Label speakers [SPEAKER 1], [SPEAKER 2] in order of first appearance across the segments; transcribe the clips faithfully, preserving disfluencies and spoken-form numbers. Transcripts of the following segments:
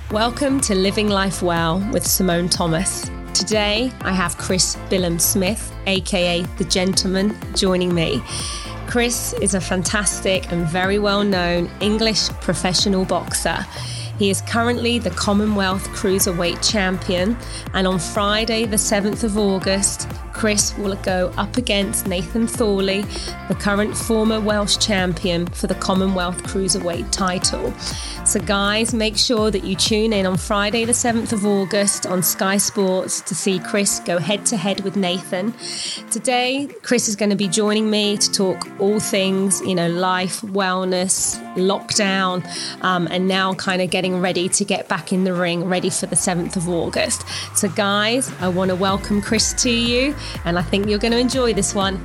[SPEAKER 1] Welcome to Living Life Well with Simone Thomas. Today, I have Chris Billam-Smith, aka The Gentleman, joining me. Chris is a fantastic and very well-known English professional boxer. He is currently the Commonwealth Cruiserweight Champion, and on Friday, the seventh of August, Chris will go up against Nathan Thorley, the current former Welsh champion, for the Commonwealth Cruiserweight title. So guys, make sure that you tune in on Friday the seventh of August on Sky Sports to see Chris go head to head with Nathan. Today, Chris is going to be joining me to talk all things, you know, life, wellness, lockdown, um, and now kind of getting ready to get back in the ring, ready for the seventh of August. So guys, I want to welcome Chris to you, and I think you're going to enjoy this one.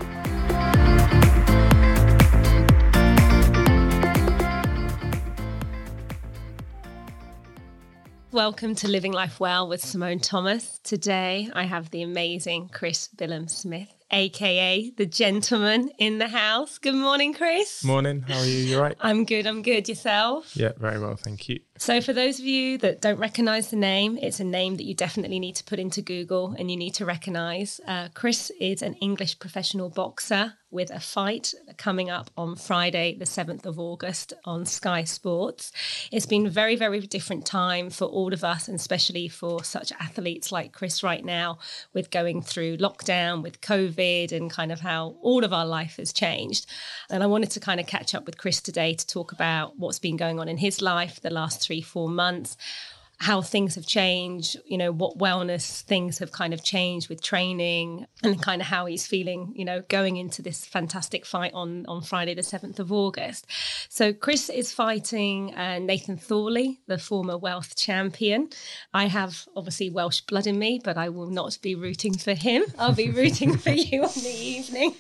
[SPEAKER 1] Welcome to Living Life Well with Simone Thomas. Today, I have the amazing Chris Billam-Smith, aka The Gentleman, in the house. Good morning, Chris.
[SPEAKER 2] Morning. How are you? You all right?
[SPEAKER 1] I'm good. I'm good. Yourself?
[SPEAKER 2] Yeah, very well. Thank you.
[SPEAKER 1] So for those of you that don't recognise the name, it's a name that you definitely need to put into Google and you need to recognise. Uh, Chris is an English professional boxer with a fight coming up on Friday, the seventh of August on Sky Sports. It's been a very, very different time for all of us, and especially for such athletes like Chris right now, with going through lockdown, with COVID, and kind of how all of our life has changed. And I wanted to kind of catch up with Chris today to talk about what's been going on in his life the last three, four months, how things have changed, you know, what wellness things have kind of changed with training, and kind of how he's feeling, you know, going into this fantastic fight on, on Friday, the seventh of August. So Chris is fighting uh, Nathan Thorley, the former Welsh champion. I have obviously Welsh blood in me, but I will not be rooting for him. I'll be rooting for you on the evening.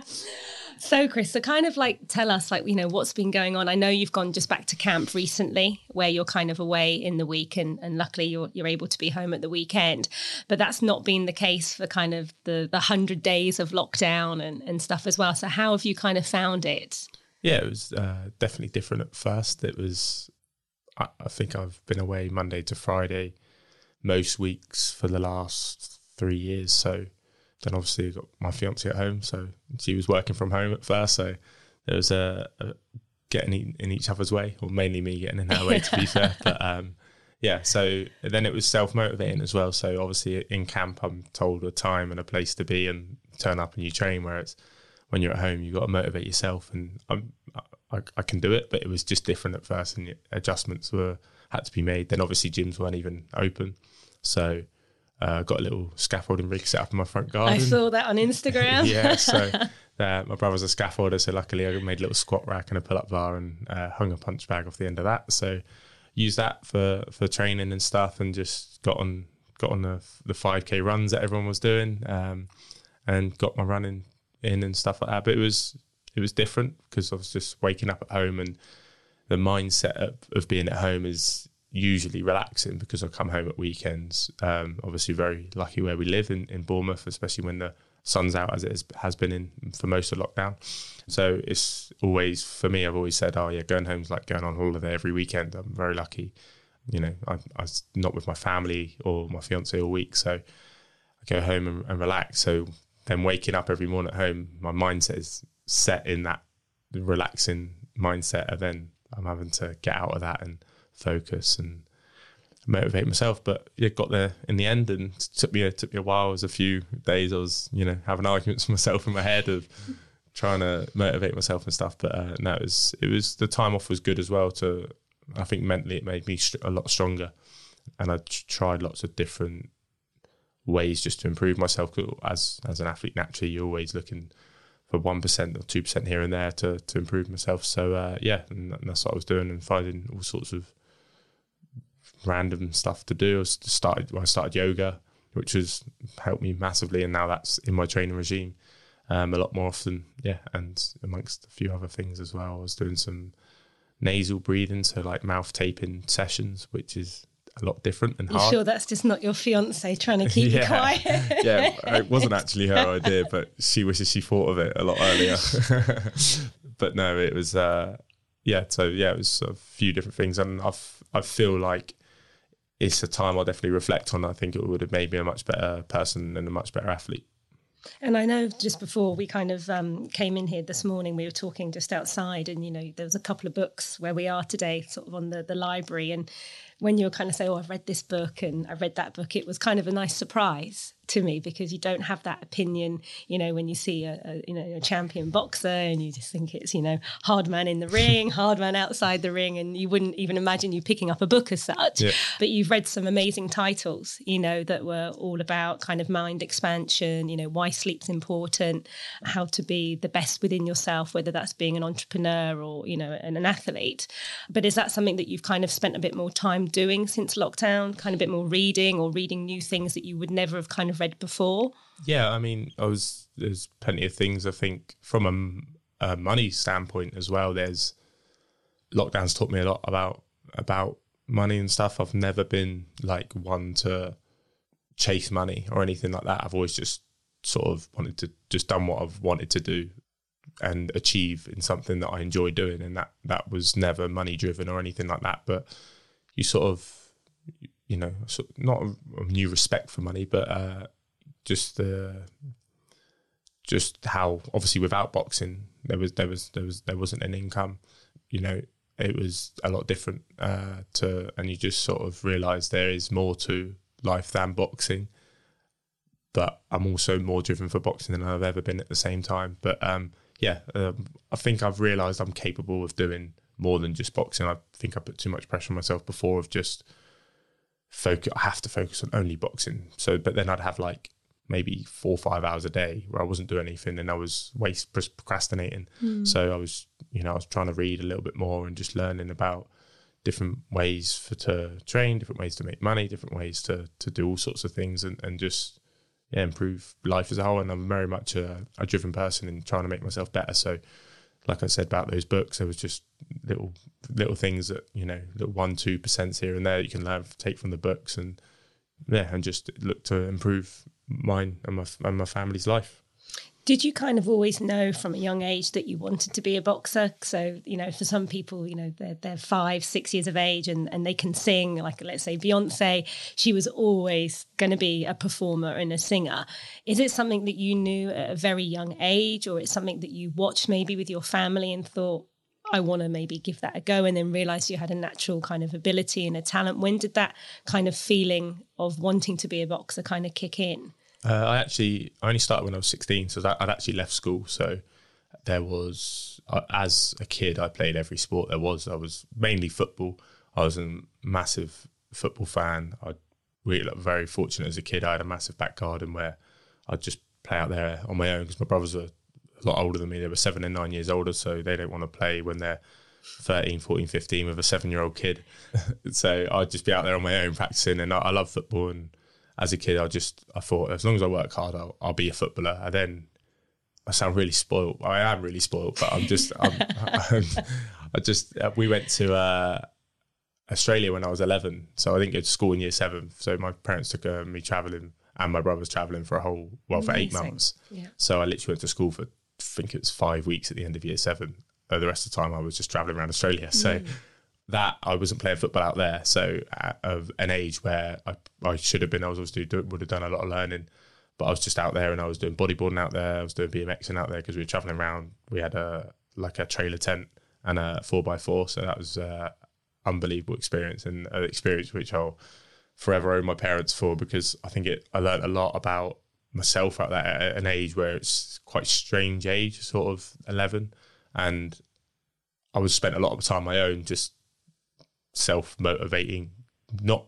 [SPEAKER 1] So, Chris, so kind of like tell us, like, you know, what's been going on. I know you've gone just back to camp recently where you're kind of away in the week, and, and luckily you're you're able to be home at the weekend. But that's not been the case for kind of the, the one hundred days of lockdown and, and stuff as well. So how have you kind of found it?
[SPEAKER 2] Yeah, it was uh, definitely different at first. It was, I, I think I've been away Monday to Friday most weeks for the last three years. So then obviously I got my fiance at home, so she was working from home at first. So there was a, a getting in each other's way, or mainly me getting in her way, to be fair. But um, yeah, so then it was self-motivating as well. So obviously in camp, I'm told a time and a place to be and turn up and you train, whereas when you're at home, you've got to motivate yourself. And I'm, I, I can do it, but it was just different at first, and adjustments were had to be made. Then obviously gyms weren't even open. So Uh, got a little scaffolding rig set up in my front garden.
[SPEAKER 1] I saw that on Instagram.
[SPEAKER 2] Yeah, so uh, my brother's a scaffolder, so luckily I made a little squat rack and a pull-up bar and uh, hung a punch bag off the end of that. So used that for, for training and stuff, and just got on got on the, the five K runs that everyone was doing, um, and got my running in and stuff like that. But it was it was different because I was just waking up at home, and the mindset of, of being at home is usually relaxing because I come home at weekends. Um, obviously very lucky where we live in, in Bournemouth, especially when the sun's out, as it has, has been in for most of lockdown. So it's always, for me, I've always said, oh yeah, going home's like going on holiday every weekend. I'm very lucky. You know, I, I'm not with my family or my fiance all week, so I go home and, and relax. So then waking up every morning at home, my mindset is set in that relaxing mindset, and then I'm having to get out of that and focus and motivate myself. But yeah, got there in the end, and it took me a, took me a while. It was a few days I was, you know, having arguments with myself in my head of trying to motivate myself and stuff. But uh, no, it was it was the time off was good as well. To I think mentally it made me a lot stronger, and I tried lots of different ways just to improve myself. As as an athlete, naturally, you're always looking for one percent or two percent here and there to to improve myself. So uh, yeah, and that's what I was doing, and finding all sorts of random stuff to do. I started well, I started yoga, which has helped me massively, and now that's in my training regime um, a lot more often. Yeah, and amongst a few other things as well, I was doing some nasal breathing, so like mouth taping sessions, which is a lot different and hard.
[SPEAKER 1] You sure that's just not your fiance trying to keep
[SPEAKER 2] yeah.
[SPEAKER 1] you quiet?
[SPEAKER 2] Yeah, it wasn't actually her idea, but she wishes she thought of it a lot earlier. But no, it was, uh, yeah, so yeah, it was a few different things. And I've, I feel like it's a time I'll definitely reflect on. I think it would have made me a much better person and a much better athlete.
[SPEAKER 1] And I know just before we kind of um, came in here this morning, we were talking just outside, and, you know, there was a couple of books where we are today, sort of on the, the library. And when you were kind of say, oh, I've read this book and I read that book, it was kind of a nice surprise to me, because you don't have that opinion, you know, when you see a, a you know a champion boxer and you just think it's, you know, hard man in the ring, hard man outside the ring, and you wouldn't even imagine you picking up a book as such. Yeah. But you've read some amazing titles, you know, that were all about kind of mind expansion, you know, why sleep's important, how to be the best within yourself, whether that's being an entrepreneur or, you know, an, an athlete. But is that something that you've kind of spent a bit more time doing since lockdown, kind of a bit more reading or reading new things that you would never have kind of read before?
[SPEAKER 2] Yeah, I mean, I was there's plenty of things. I think from a, a money standpoint as well, there's lockdown's taught me a lot about about money and stuff. I've never been like one to chase money or anything like that. I've always just sort of wanted to just done what I've wanted to do and achieve in something that I enjoy doing, and that that was never money driven or anything like that. But you sort of, you know, sort of not a, a new respect for money, but uh, just the just how obviously without boxing there was there was there was there wasn't an income. You know, it was a lot different uh, to, and you just sort of realise there is more to life than boxing. But I'm also more driven for boxing than I've ever been at the same time. But um, yeah, um, I think I've realised I'm capable of doing more than just boxing. I think I put too much pressure on myself before of just focus. I have to focus on only boxing. So, but then I'd have like maybe four or five hours a day where I wasn't doing anything and I was waste procrastinating. Mm. So I was, you know, I was trying to read a little bit more and just learning about different ways for to train, different ways to make money, different ways to to do all sorts of things, and, and just yeah, improve life as a whole. And I'm very much a, a driven person in trying to make myself better. So like I said about those books, there was just little little things that, you know, little one, two percent here and there you can learn, take from the books, and yeah, and just look to improve mine and my and my family's life.
[SPEAKER 1] Did you kind of always know from a young age that you wanted to be a boxer? So, you know, for some people, you know, they're, they're five, six years of age and, and they can sing, like, let's say Beyonce, she was always going to be a performer and a singer. Is it something that you knew at a very young age, or it's something that you watched maybe with your family and thought, I want to maybe give that a go, and then realised you had a natural kind of ability and a talent? When did that kind of feeling of wanting to be a boxer kind of kick in?
[SPEAKER 2] Uh, I actually I only started when I was sixteen, so I'd actually left school. So there was, uh, as a kid, I played every sport there was. I was mainly football. I was a massive football fan. I really like, very fortunate as a kid. I had a massive back garden where I'd just play out there on my own because my brothers were a lot older than me. They were seven and nine years older, so they don't want to play when they're thirteen, fourteen, fifteen with a seven-year-old kid. So I'd just be out there on my own practicing, and I, I love football. And as a kid, I just, I thought, as long as I work hard, I'll, I'll be a footballer. And then I sound really spoiled. I am really spoiled, but I'm just, I'm, I'm, I just, uh, we went to uh, Australia when I was eleven. So I didn't go to school in year seven. So my parents took uh, me traveling, and my brother was traveling for a whole, well, Amazing. for eight months. Yeah. So I literally went to school for, I think it was five weeks at the end of year seven. Uh, the rest of the time I was just traveling around Australia. So mm. that I wasn't playing football out there. So at of an age where I, I should have been, I was obviously do, would have done a lot of learning, but I was just out there, and I was doing bodyboarding out there. I was doing BMXing out there because we were traveling around. We had a like a trailer tent and a four by four. So that was an unbelievable experience, and an experience which I'll forever owe my parents for, because I think it, I learned a lot about myself at that at an age where it's quite strange age, sort of eleven. And I was spent a lot of time on my own, just self-motivating, not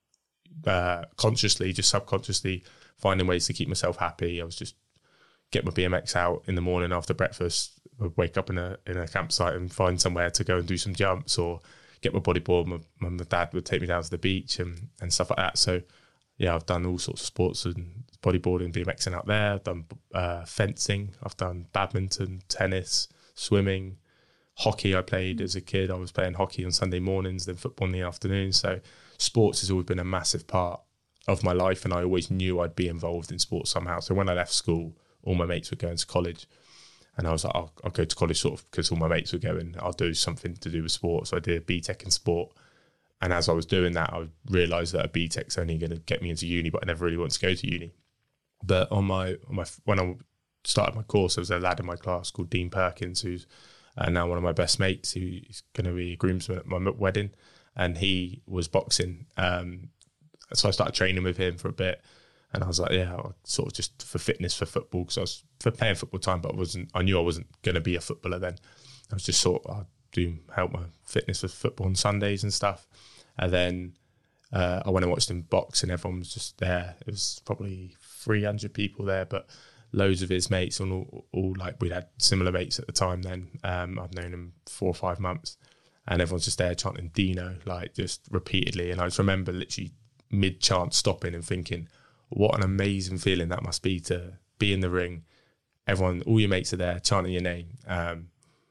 [SPEAKER 2] uh, consciously, just subconsciously finding ways to keep myself happy. I was just get my B M X out in the morning after breakfast, I'd wake up in a in a campsite and find somewhere to go and do some jumps, or get my bodyboard. My, my, my dad would take me down to the beach and, and stuff like that. So yeah, I've done all sorts of sports and bodyboarding, BMXing out there. I've done uh, fencing, I've done badminton, tennis, swimming, hockey. I played as a kid. I was playing hockey on Sunday mornings, then football in the afternoon. So sports has always been a massive part of my life, and I always knew I'd be involved in sports somehow. So when I left school, all my mates were going to college, and I was like, I'll, I'll go to college sort of because all my mates were going. I'll do something to do with sport. So I did a B Tech in sport, and as I was doing that, I realised that a B Tech's only going to get me into uni, but I never really wanted to go to uni. But on my, on my when I started my course, there was a lad in my class called Dean Perkins, who's uh, now one of my best mates, who's going to be a groomsman at my wedding, and he was boxing. Um, so I started training with him for a bit, and I was like, yeah, sort of just for fitness, for football, because I was for playing football time, but I wasn't. I knew I wasn't going to be a footballer then. I was just sort of I'd do help my fitness with football on Sundays and stuff, and then uh, I went and watched him box, and everyone was just there. It was probably three hundred people there, but loads of his mates, and all, all like we'd had similar mates at the time then. Um, I've known him four or five months, and everyone's just there chanting Dino, like just repeatedly. And I just remember literally mid-chant stopping and thinking, what an amazing feeling that must be to be in the ring. Everyone, all your mates are there chanting your name. Um,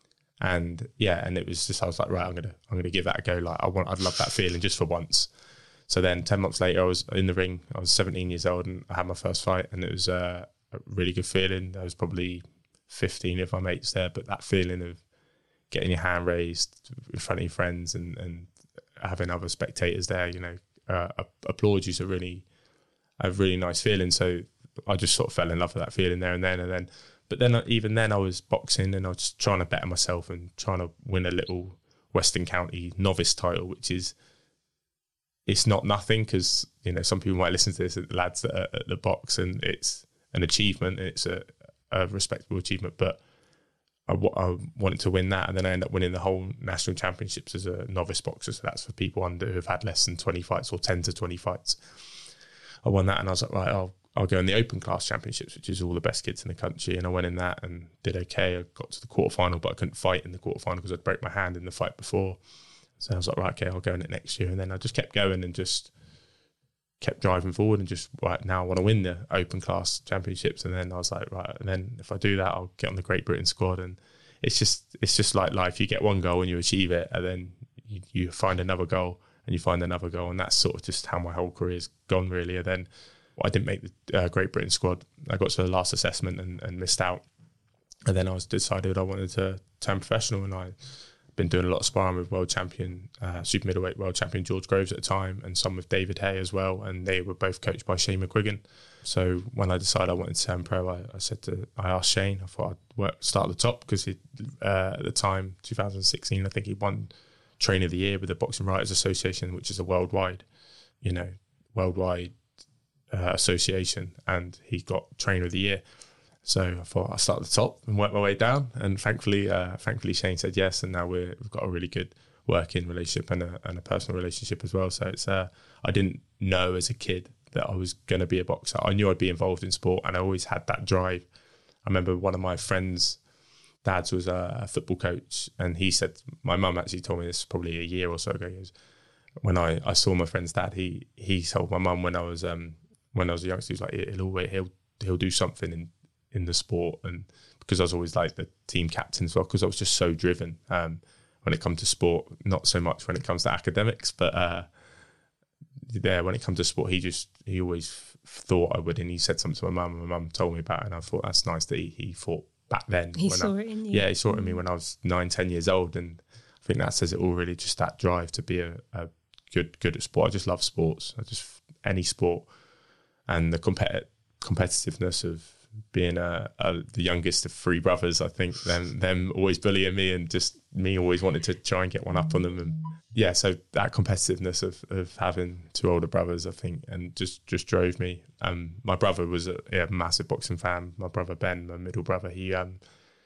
[SPEAKER 2] and yeah, and it was just, I was like, right, I'm gonna, I'm gonna give that a go. Like I want, I'd love that feeling just for once. So then ten months later, I was in the ring. I was seventeen years old and I had my first fight, and it was uh, a really good feeling. There was probably fifteen of my mates there, but that feeling of getting your hand raised in front of your friends and, and having other spectators there, you know, uh, applaud you, is a really, a really nice feeling. So I just sort of fell in love with that feeling there and then, and then, but then even then I was boxing and I was just trying to better myself and trying to win a little Western County novice title, which is, it's not nothing, because, you know, some people might listen to this, lads that are at the box, and it's an achievement, and it's a, a respectable achievement, but I, I wanted to win that, and then I ended up winning the whole national championships as a novice boxer. So that's for people under who've had less than twenty fights or ten to twenty fights. I won that, and I was like, right, I'll I'll go in the open class championships, which is all the best kids in the country, and I went in that and did okay. I got to the quarterfinal, but I couldn't fight in the quarterfinal because I'd broke my hand in the fight before. So I was like, right, okay, I'll go in it next year. And then I just kept going and just kept driving forward and just, right, now I want to win the open class championships. And then I was like, right, and then if I do that, I'll get on the Great Britain squad. And it's just, it's just like life. You get one goal and you achieve it, and then you, you find another goal and you find another goal. And that's sort of just how my whole career's gone, really. And then well, I didn't make the uh, Great Britain squad. I got to the last assessment and, and missed out. And then I was decided I wanted to turn professional, and I been doing a lot of sparring with world champion, uh, super middleweight world champion George Groves at the time, and some with David Hay as well, and they were both coached by Shane McGuigan. So when I decided I wanted to turn pro, I, I said to, I asked Shane, I thought I'd work, start at the top, because he, uh, at the time, two thousand sixteen, I think he won Trainer of the Year with the Boxing Writers Association, which is a worldwide, you know, worldwide uh, association, and he got Trainer of the Year. So I thought I'll start at the top and work my way down. And thankfully, uh, thankfully Shane said yes. And now we're, we've got a really good working relationship and a, and a personal relationship as well. So it's uh, I didn't know as a kid that I was going to be a boxer. I knew I'd be involved in sport, and I always had that drive. I remember one of my friends' dads was a football coach, and he said, my mum actually told me this probably a year or so ago. He goes, when I, I saw my friend's dad, he he told my mum when I was um when I was a youngster, he was like, he'll always, he'll he'll do something in in the sport. And because I was always like the team captain as well, because I was just so driven um, when it comes to sport, not so much when it comes to academics, but uh, yeah, when it comes to sport, he just, he always thought I would. And he said something to my mum, and my mum told me about it, and I thought that's nice that he, he thought back then.
[SPEAKER 1] He
[SPEAKER 2] when
[SPEAKER 1] saw
[SPEAKER 2] I,
[SPEAKER 1] it in you.
[SPEAKER 2] Yeah, he saw it in me when I was nine, ten years old. And I think that says it all, really, just that drive to be a, a good, good at sport. I just love sports. I just, any sport, and the compet- competitiveness of being a, a, the youngest of three brothers. I think them them always bullying me, and just me always wanted to try and get one up on them. And yeah, so that competitiveness of, of having two older brothers, I think, and just, just drove me. Um, my brother was a yeah, massive boxing fan. My brother Ben, my middle brother, he um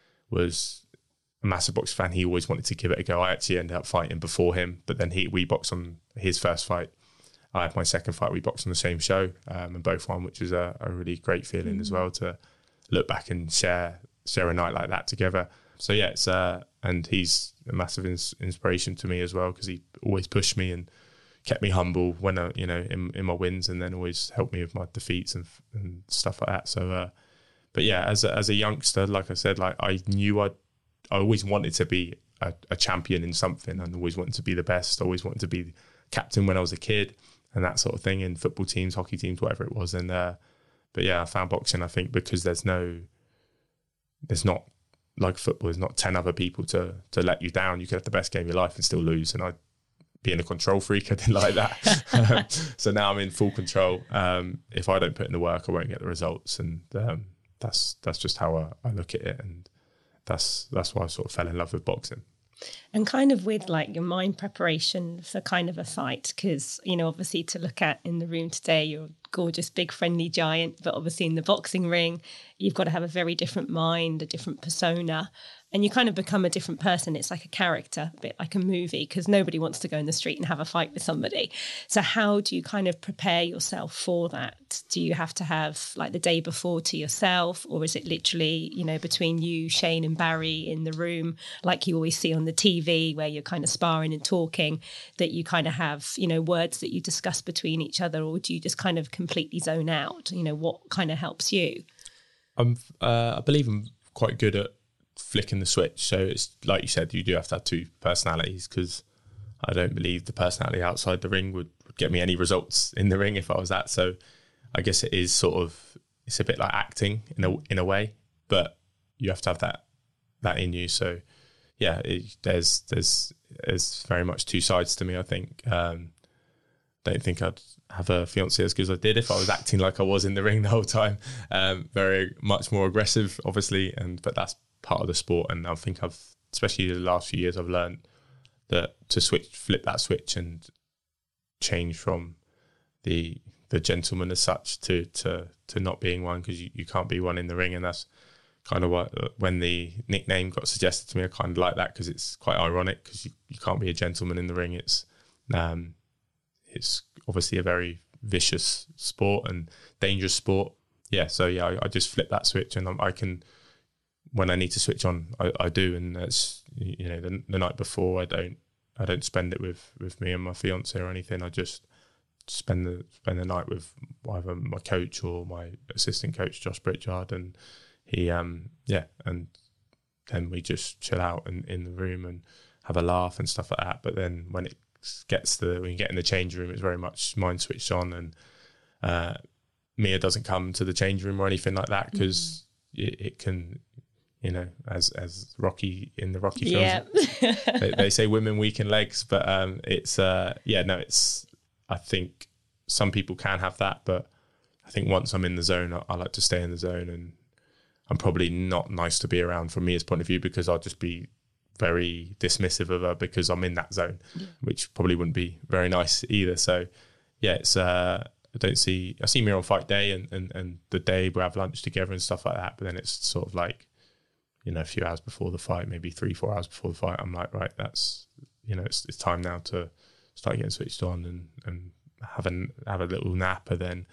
[SPEAKER 2] was a massive boxing fan. He always wanted to give it a go. I actually ended up fighting before him, but then he we boxed on his first fight. I had my second fight, we boxed on the same show, um, and both won, which was a, a really great feeling mm. as well, to look back and share share a night like that together. So yeah, it's uh, and he's a massive ins- inspiration to me as well, because he always pushed me and kept me humble when I, you know, in, in my wins, and then always helped me with my defeats and and stuff like that. So, uh, but yeah, as a, as a youngster, like I said, like I knew I I always wanted to be a, a champion in something, and always wanted to be the best. I always wanted to be captain when I was a kid, and that sort of thing, in football teams, hockey teams, whatever it was. And uh, but yeah, I found boxing, I think, because there's no, there's not, like football, there's not ten other people to to let you down. You could have the best game of your life and still lose. And I being a control freak. I didn't like that. um, so now I'm in full control. Um, if I don't put in the work, I won't get the results. And um, that's that's just how I, I look at it. And that's that's why I sort of fell in love with boxing.
[SPEAKER 1] And kind of with like your mind preparation for kind of a fight, because, you know, obviously to look at in the room today, you're a gorgeous, big, friendly giant. But obviously in the boxing ring, you've got to have a very different mind, a different persona. And you kind of become a different person. It's like a character, a bit like a movie, because nobody wants to go in the street and have a fight with somebody. So how do you kind of prepare yourself for that? Do you have to have like the day before to yourself, or is it literally, you know, between you, Shane and Barry in the room, like you always see on the T V where you're kind of sparring and talking, that you kind of have, you know, words that you discuss between each other, or do you just kind of completely zone out? You know, what kind of helps you?
[SPEAKER 2] I'm, uh, I believe I'm quite good at flicking the switch. So it's like you said, you do have to have two personalities, because I don't believe the personality outside the ring would, would get me any results in the ring if I was that. So I guess it is sort of, it's a bit like acting in a in a way, but you have to have that that in you. So yeah, it, there's there's there's very much two sides to me. I think um, don't think I'd have a fiance as good as I did if I was acting like I was in the ring the whole time. Um, very much more aggressive, obviously, and but that's part of the sport. And I think I've, especially the last few years, I've learned that to switch, flip that switch and change from the the gentleman as such to to to not being one, because you, you can't be one in the ring. And that's kind of what, when the nickname got suggested to me, I kind of like that, because it's quite ironic, because you, you can't be a gentleman in the ring. It's um it's obviously a very vicious sport and dangerous sport. Yeah, so yeah, I, I just flip that switch, and I'm, I can, when I need to switch on, I, I do. And that's, you know, the, the night before, I don't I don't spend it with, with me and my fiance or anything. I just spend the spend the night with either my coach or my assistant coach, Josh Pritchard, and he um yeah, and then we just chill out in, in the room and have a laugh and stuff like that. But then when it gets to when you get in the change room, it's very much mind switched on, and uh, Mia doesn't come to the change room or anything like that, because mm. it, it can, you know, as as Rocky in the Rocky films, yeah. they, they say women weaken legs, but um, it's uh, yeah, no, it's. I think some people can have that, but I think once I'm in the zone, I, I like to stay in the zone, and I'm probably not nice to be around from Mia's point of view, because I'll just be very dismissive of her because I'm in that zone, yeah. which probably wouldn't be very nice either. So yeah, it's uh, I don't see I see Mia on fight day and, and and the day we have lunch together and stuff like that, but then it's sort of like, you know, a few hours before the fight, maybe three, four hours before the fight, I'm like, right, that's, you know, it's it's time now to start getting switched on and, and have, an, have a little nap, and then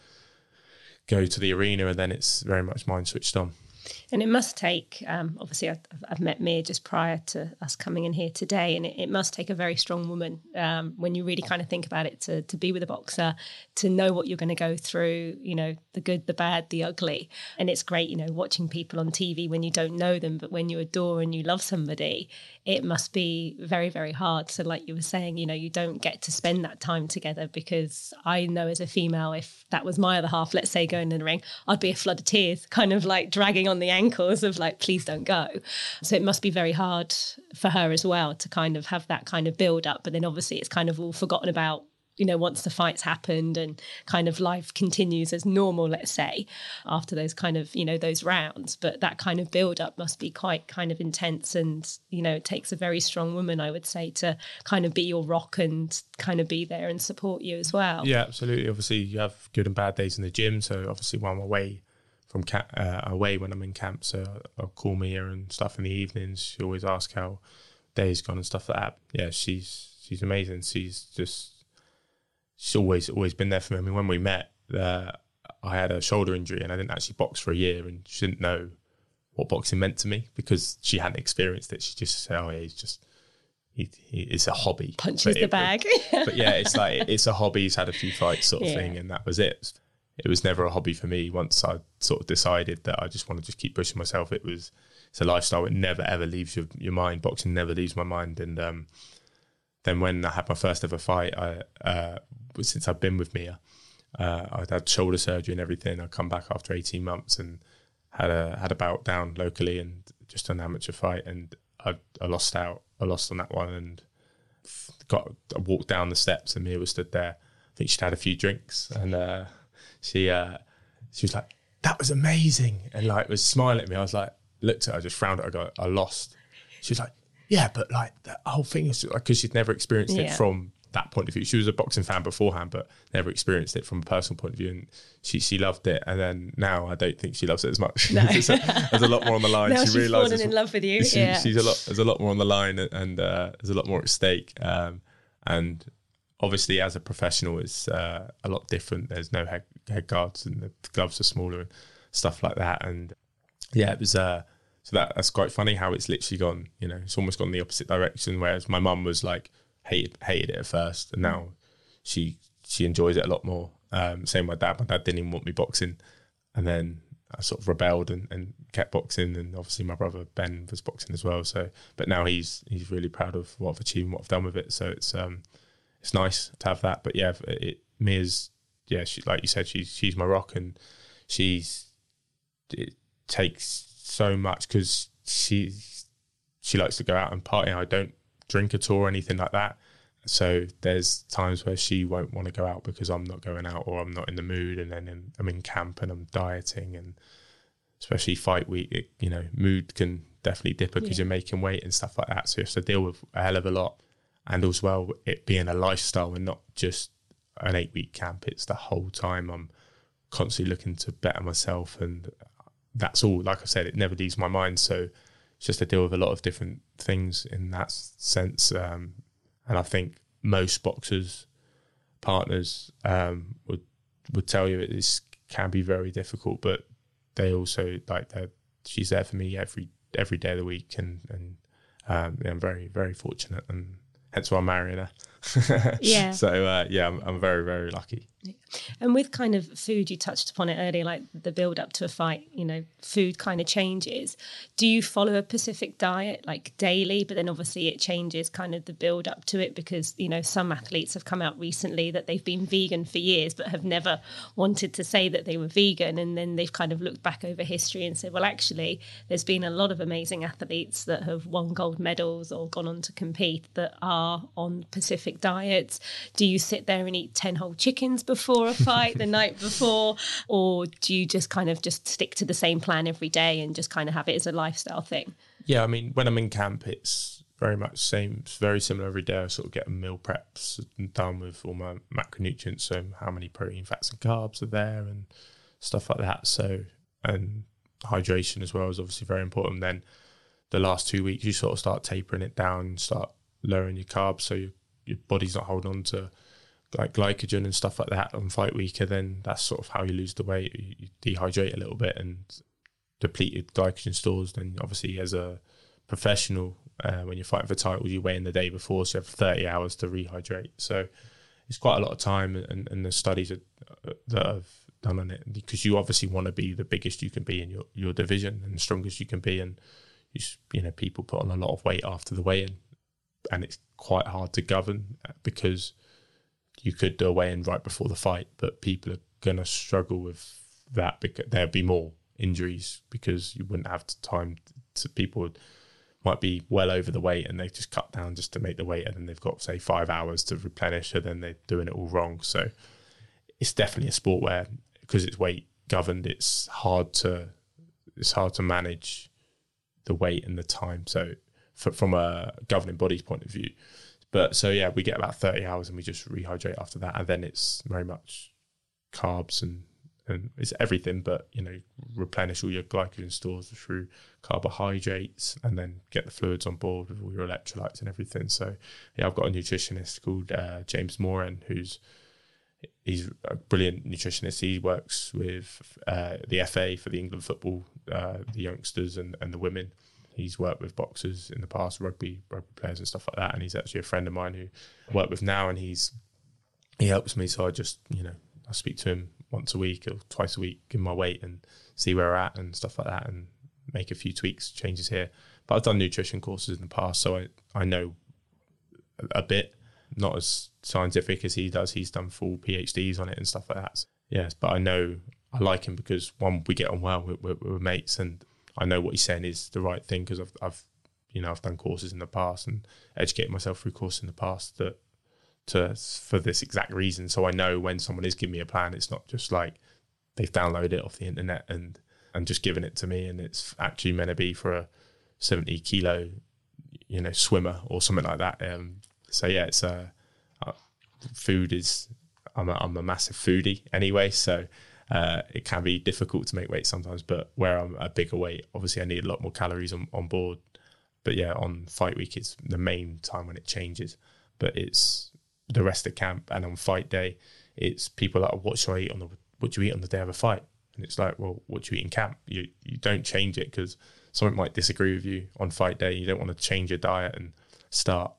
[SPEAKER 2] go to the arena, and then it's very much mind switched on.
[SPEAKER 1] And it must take, um, obviously I've, I've met Mia just prior to us coming in here today, and it, it must take a very strong woman um, when you really kind of think about it, to to be with a boxer, to know what you're going to go through, you know, the good, the bad, the ugly. And it's great, you know, watching people on T V when you don't know them, but when you adore and you love somebody, it must be very, very hard. So like you were saying, you know, you don't get to spend that time together, because I know as a female, if that was my other half, let's say going in the ring, I'd be a flood of tears, kind of like dragging on the ankles of like, please don't go. So it must be very hard for her as well to kind of have that kind of build up. But then obviously it's kind of all forgotten about, you know, once the fight's happened and kind of life continues as normal, let's say, after those kind of, you know, those rounds. But that kind of build up must be quite kind of intense. And, you know, it takes a very strong woman, I would say, to kind of be your rock and kind of be there and support you as well.
[SPEAKER 2] Yeah, absolutely. Obviously you have good and bad days in the gym. So obviously when I'm away from ca- uh, away when I'm in camp, so I'll call Mia and stuff in the evenings. She always asks how day's gone and stuff like that. Yeah, she's she's amazing. She's just she's always always been there for me. I mean, when we met, uh, I had a shoulder injury and I didn't actually box for a year, and she didn't know what boxing meant to me because she hadn't experienced it. She just said, "Oh, yeah, he's just he, he it's a hobby."
[SPEAKER 1] Punches
[SPEAKER 2] but
[SPEAKER 1] the
[SPEAKER 2] it,
[SPEAKER 1] bag.
[SPEAKER 2] But, but yeah, it's like it's a hobby. He's had a few fights, sort of
[SPEAKER 1] yeah.
[SPEAKER 2] thing, and that was it. It was never a hobby for me. Once I sort of decided that I just want to just keep pushing myself, it was it's a lifestyle. It never ever leaves your, your mind. Boxing never leaves my mind. And um, then when I had my first ever fight, I uh, since I've been with Mia, uh, I'd had shoulder surgery and everything. I come back after eighteen months and had a had a bout down locally and just an amateur fight, and I, I lost out. I lost on that one, and got walked down the steps and Mia was stood there. I think she'd had a few drinks, and uh, she uh, she was like, "That was amazing," and like was smiling at me. I was like, looked at her, I just frowned at her, I go, "I lost." She was like, "Yeah, but like the whole thing is like," because she'd never experienced
[SPEAKER 1] yeah.
[SPEAKER 2] it from that point of view. She was a boxing fan beforehand, but never experienced it from a personal point of view, and she she loved it. And then now I don't think she loves it as much.
[SPEAKER 1] No.
[SPEAKER 2] there's, a, there's a lot more on the line.
[SPEAKER 1] Now
[SPEAKER 2] she
[SPEAKER 1] she's
[SPEAKER 2] realizes
[SPEAKER 1] fallen in love with you.
[SPEAKER 2] she,
[SPEAKER 1] yeah.
[SPEAKER 2] she's a lot. There's a lot more on the line, and uh, there's a lot more at stake. Um, and obviously, as a professional, it's uh, a lot different. There's no head, head guards, and the gloves are smaller and stuff like that. And yeah, it was. Uh, so that that's quite funny how it's literally gone. You know, it's almost gone the opposite direction. Whereas my mum was like hated hated it at first, and now she she enjoys it a lot more. Um, same with my dad. My dad didn't even want me boxing, and then I sort of rebelled and, and kept boxing. And obviously my brother Ben was boxing as well. So, but now he's he's really proud of what I've achieved and what I've done with it. So it's um it's nice to have that. But yeah, it Mia's yeah, she, like you said, she's she's my rock, and she's it takes so much because she she likes to go out and party. I don't drink at all or anything like that. So there's times where she won't want to go out because I'm not going out or I'm not in the mood, and then in, I'm in camp and I'm dieting, and especially fight week, it, you know, mood can definitely dip because yeah. you're making weight and stuff like that. So you have to deal with a hell of a lot, and as well it being a lifestyle and not just an eight week camp. It's the whole time I'm constantly looking to better myself, and that's all. Like I said, it never leaves my mind. So it's just to deal with a lot of different things in that sense. Um, And I think most boxers, partners um, would would tell you it is, can be very difficult, but they also like that. She's there for me every every day of the week, and and um, yeah, I'm very very fortunate, and hence why I'm marrying her.
[SPEAKER 1] yeah.
[SPEAKER 2] So uh, yeah, I'm, I'm very very lucky.
[SPEAKER 1] And with kind of food, you touched upon it earlier, like the build up to a fight, you know, food kind of changes. Do you follow a specific diet like daily, but then obviously it changes kind of the build up to it? Because, you know, some athletes have come out recently that they've been vegan for years, but have never wanted to say that they were vegan. And then they've kind of looked back over history and said, well, actually, there's been a lot of amazing athletes that have won gold medals or gone on to compete that are on Pacific diets. Do you sit there and eat ten whole chickens before a fight the night before, or do you just kind of just stick to the same plan every day and just kind of have it as a lifestyle thing?
[SPEAKER 2] Yeah, I mean, when I'm in camp, it's very much same. It's very similar every day. I sort of get meal preps done with all my macronutrients, so how many protein, fats, and carbs are there, and stuff like that. So, and hydration as well is obviously very important. Then the last two weeks, you sort of start tapering it down, start lowering your carbs, so your your body's not holding on to like glycogen and stuff like that on fight week, and then that's sort of how you lose the weight. You, you dehydrate a little bit and depleted glycogen stores. Then obviously as a professional, uh, when you're fighting for titles, you weigh in the day before, so you have thirty hours to rehydrate. So it's quite a lot of time, and, and the studies are, uh, that I've done on it, because you obviously want to be the biggest you can be in your, your division and the strongest you can be. And you, you know, people put on a lot of weight after the weigh-in, and it's quite hard to govern because you could do a weigh-in right before the fight, but people are going to struggle with that because there'll be more injuries because you wouldn't have time to, people would, might be well over the weight and they just cut down just to make the weight, and then they've got, say, five hours to replenish, and then they're doing it all wrong. So it's definitely a sport where, because it's weight governed, it's hard to, it's hard to manage the weight and the time. So for, from a governing body's point of view, But so, yeah, we get about thirty hours and we just rehydrate after that. And then it's very much carbs and, and it's everything, but, you know, replenish all your glycogen stores through carbohydrates, and then get the fluids on board with all your electrolytes and everything. So, yeah, I've got a nutritionist called uh, James Moran, who's he's a brilliant nutritionist. He works with uh, the F A for the England football, uh, the youngsters and, and the women. He's worked with boxers in the past, rugby, rugby players and stuff like that. And he's actually a friend of mine who I work with now, and he's he helps me. So I just, you know, I speak to him once a week or twice a week, give him my weight and see where we're at and stuff like that, and make a few tweaks, changes here. But I've done nutrition courses in the past, so I, I know a bit, not as scientific as he does. He's done full PhDs on it and stuff like that. So, yes, but I know I like him because, one, we get on well, we're, we're, we're mates, and I know what he's saying is the right thing because I've, I've you know, I've done courses in the past and educated myself through courses in the past that to for this exact reason. So I know when someone is giving me a plan, it's not just like they've downloaded it off the internet and and just given it to me, and it's actually meant to be for a seventy kilo, you know, swimmer or something like that. Um, so yeah, it's uh, uh, food is. I'm a, I'm a massive foodie anyway, so uh, it can be difficult to make weight sometimes. But where I'm a bigger weight, obviously I need a lot more calories on, on board. But yeah, on fight week, it's the main time when it changes. But it's the rest of camp, and on fight day, it's people that are, what should I eat on the what do you eat on the day of a fight? And it's like, well, what do you eat in camp? You you don't change it because someone might disagree with you on fight day. You don't want to change your diet and start,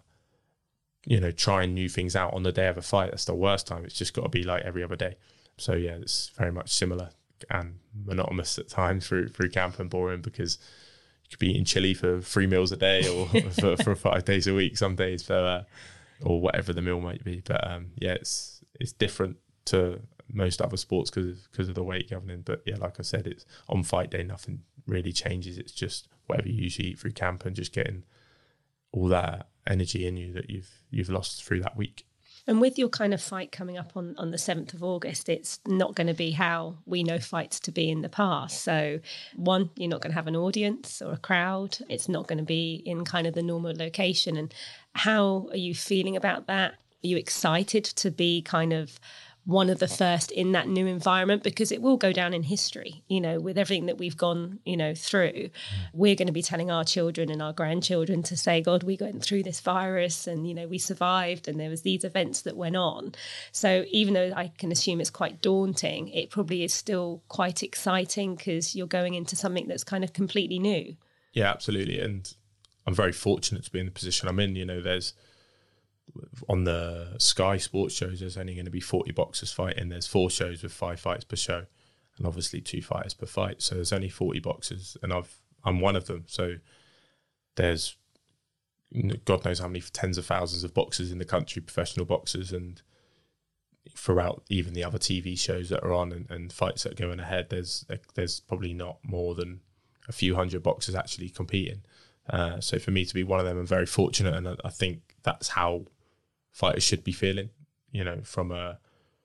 [SPEAKER 2] you know, trying new things out on the day of a fight. That's the worst time. It's just got to be like every other day. So yeah, it's very much similar and monotonous at times through through camp and boring because you could be eating chili for three meals a day or for, for five days a week some days, so, uh, or whatever the meal might be. But um, yeah, it's it's different to most other sports because of, because of the weight governing. But yeah, like I said, it's on fight day, nothing really changes. It's just whatever you usually eat through camp and just getting all that energy in you that you've you've lost through that week.
[SPEAKER 1] And with your kind of fight coming up on, on the seventh of August, it's not going to be how we know fights to be in the past. So one, you're not going to have an audience or a crowd. It's not going to be in kind of the normal location. And how are you feeling about that? Are you excited to be kind of one of the first in that new environment? Because it will go down in history, you know, with everything that we've gone, you know, through. We're going to be telling our children and our grandchildren to say, God, we went through this virus and, you know, we survived and there was these events that went on. So even though I can assume it's quite daunting, it probably is still quite exciting because you're going into something that's kind of completely new.
[SPEAKER 2] Yeah, absolutely. And I'm very fortunate to be in the position I'm in. You know, there's, on the Sky Sports shows, there's only going to be forty boxers fighting. There's four shows with five fights per show, and obviously two fighters per fight. So there's only forty boxers, and I've I'm one of them. So there's God knows how many tens of thousands of boxers in the country, professional boxers, and throughout even the other T V shows that are on and, and fights that are going ahead, there's there's probably not more than a few hundred boxers actually competing. Uh, so for me to be one of them, I'm very fortunate, and I, I think that's how fighters should be feeling, you know, from a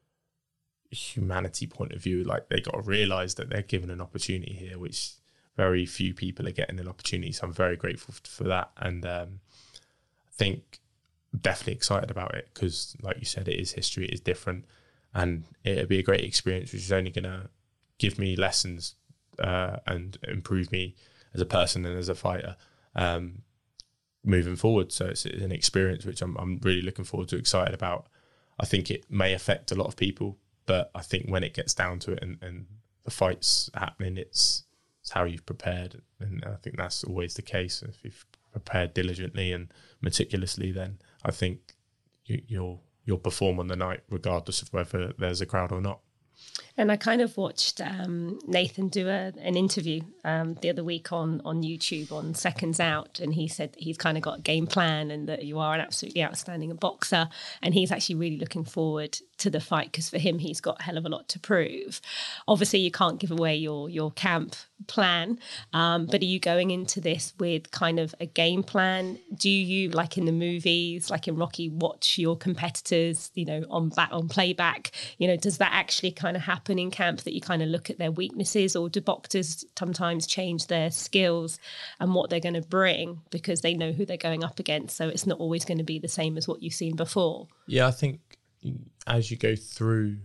[SPEAKER 2] humanity point of view. Like, they got to realise that they're given an opportunity here, which very few people are getting an opportunity. So I'm very grateful for that. And um, I think I'm definitely excited about it because, like you said, it is history, it is different, and it'll be a great experience, which is only going to give me lessons uh, and improve me as a person and as a fighter. Um, moving forward. So it's an experience which I'm I'm really looking forward to, excited about. I think it may affect a lot of people, but I think when it gets down to it and, and the fight's happening, it's it's how you've prepared. And I think that's always the case. If you've prepared diligently and meticulously, then I think you, you'll you'll perform on the night regardless of whether there's a crowd or not.
[SPEAKER 1] And I kind of watched um, Nathan do a, an interview um, the other week on, on YouTube on Seconds Out. And he said he's kind of got a game plan and that you are an absolutely outstanding boxer. And he's actually really looking forward to the fight because for him, he's got a hell of a lot to prove. Obviously, you can't give away your, your camp plan, um, but are you going into this with kind of a game plan? Do you, like in the movies, like in Rocky, watch your competitors, you know, on back on playback? You know, does that actually kind of happen in camp that you kind of look at their weaknesses, or do boxers sometimes change their skills and what they're going to bring because they know who they're going up against? So it's not always going to be the same as what you've seen before.
[SPEAKER 2] Yeah, I think as you go through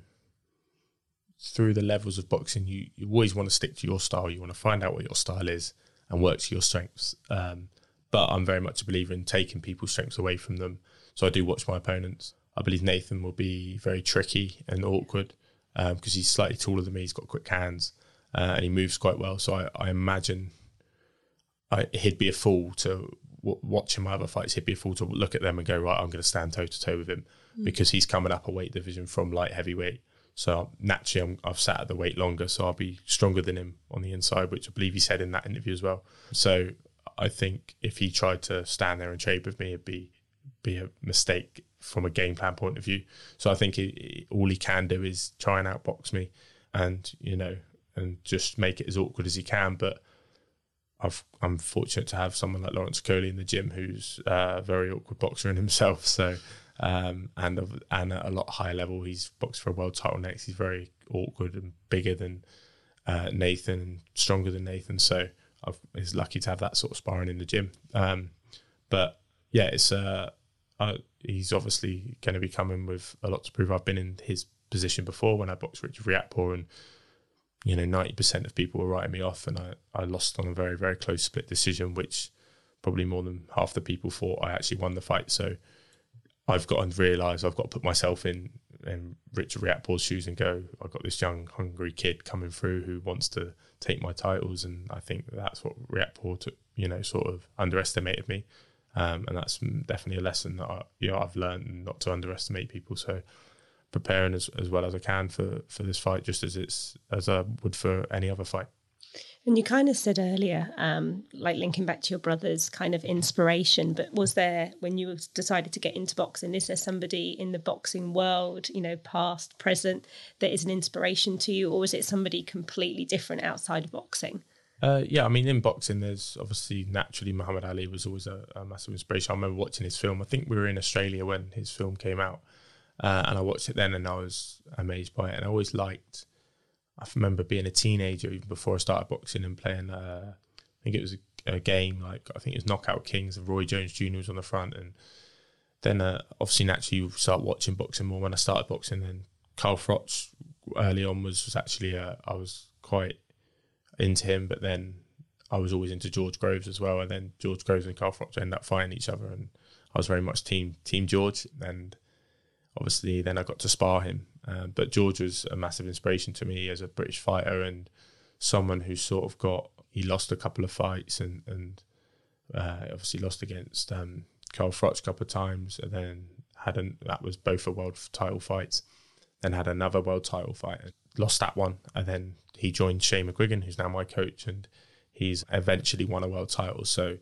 [SPEAKER 2] through the levels of boxing, you, you always want to stick to your style. You want to find out what your style is and work to your strengths. Um, but I'm very much a believer in taking people's strengths away from them. So I do watch my opponents. I believe Nathan will be very tricky and awkward because um, he's slightly taller than me. He's got quick hands uh, and he moves quite well. So I, I imagine I, he'd be a fool to w- watching my other fights. He'd be a fool to look at them and go, right, I'm going to stand toe to toe with him mm. because he's coming up a weight division from light heavyweight. So naturally, I'm, I've sat at the weight longer, so I'll be stronger than him on the inside, which I believe he said in that interview as well. So I think if he tried to stand there and trade with me, it'd be be a mistake from a game plan point of view. So I think he, he, all he can do is try and outbox me, and you know, and just make it as awkward as he can. But I've, I'm fortunate to have someone like Lawrence Coley in the gym who's a very awkward boxer in himself. So, um, and and at a lot higher level, he's boxed for a world title next. He's very awkward and bigger than uh, Nathan and stronger than Nathan. So I was lucky to have that sort of sparring in the gym. Um, but yeah, it's uh, uh, he's obviously going to be coming with a lot to prove. I've been in his position before when I boxed Richard Riakporhe, and you know, ninety percent of people were writing me off, and I, I lost on a very, very close split decision, which probably more than half the people thought I actually won the fight. So I've got to realise I've got to put myself in, in Richard Riakporhe's shoes and go, I've got this young, hungry kid coming through who wants to take my titles. And I think that's what Riakporhe took, you know, sort of underestimated me. Um, and that's definitely a lesson that I, you know, I've learned not to underestimate people. So preparing as, as well as I can for, for this fight, just as it's as I would for any other fight.
[SPEAKER 1] And you kind of said earlier, um, like linking back to your brother's kind of inspiration, but was there, when you decided to get into boxing, is there somebody in the boxing world, you know, past, present, that is an inspiration to you, or was it somebody completely different outside of boxing?
[SPEAKER 2] Uh, yeah, I mean, in boxing, there's obviously naturally Muhammad Ali was always a, a massive inspiration. I remember watching his film. I think we were in Australia when his film came out. Uh, and I watched it then and I was amazed by it. And I always liked, I remember being a teenager, even before I started boxing and playing, uh, I think it was a, a game, like I think it was Knockout Kings, and Roy Jones Junior was on the front. And then uh, obviously naturally you start watching boxing more. When I started boxing, then Carl Froch early on was, was actually, uh, I was quite into him, but then I was always into George Groves as well. And then George Groves and Carl Froch ended up fighting each other. And I was very much team, team George. And obviously, then I got to spar him. Uh, but George was a massive inspiration to me as a British fighter and someone who sort of got, he lost a couple of fights and, and uh, obviously lost against um, Carl Froch a couple of times, and then had an, that was both a world title fights, then had another world title fight, and lost that one. And then he joined Shane McGuigan, who's now my coach, and he's eventually won a world title. So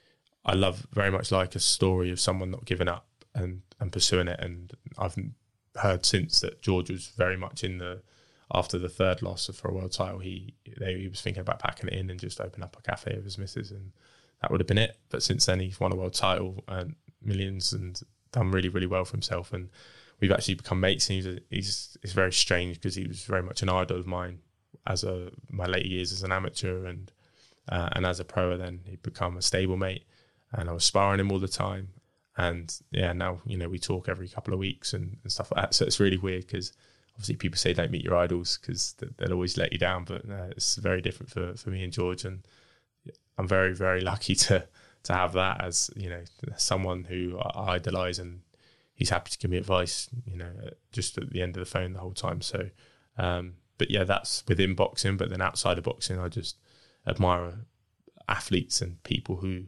[SPEAKER 2] I love very much like a story of someone not giving up and, and pursuing it. And I've heard since that George was very much in the, after the third loss for a world title, he they, he was thinking about packing it in and just open up a cafe with his missus, and that would have been it. But since then he's won a world title and millions and done really, really well for himself. And we've actually become mates, and he's, a, he's it's very strange because he was very much an idol of mine as a my later years as an amateur, and uh, and as a pro. Then he'd become a stablemate, and I was sparring him all the time. And yeah, now, you know, we talk every couple of weeks and, and stuff like that. So it's really weird because obviously people say don't meet your idols because they'll always let you down. But uh, it's very different for, for me and George. And I'm very, very lucky to to have that as, you know, someone who I idolise, and he's happy to give me advice, you know, just at the end of the phone the whole time. So, um, but yeah, that's within boxing. But then outside of boxing, I just admire athletes and people who,